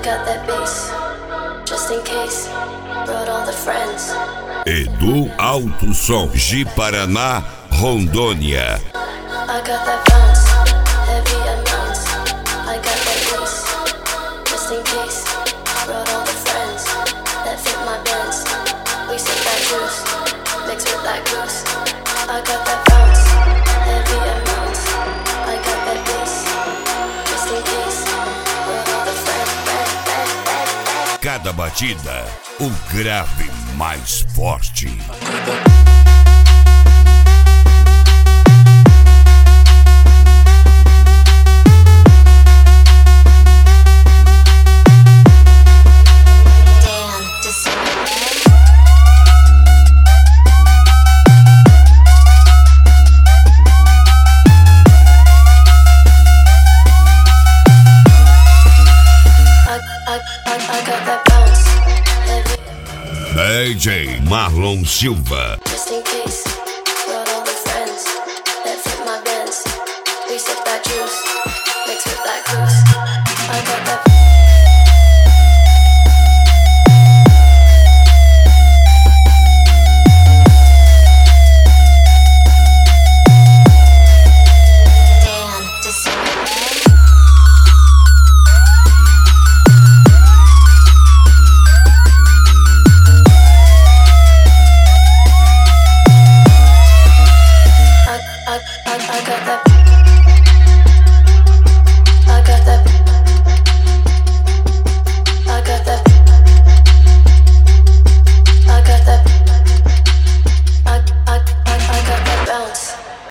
got that bass, just in case, brought all the friends. Edu Alto Som de Paraná, Rondônia. I got that bounce, heavy amounts. I got that bass, just in case, brought all the friends that fit my bands. We sip that juice, mix with that goose. I got that bounce, heavy amounts. I got that bass, just in case, brought all the friends. Cada batida, o grave mais forte. DJ Marlon Silva. Just in case, brought all the friends that fit my bands. We sip that juice, mix with that goose. I got that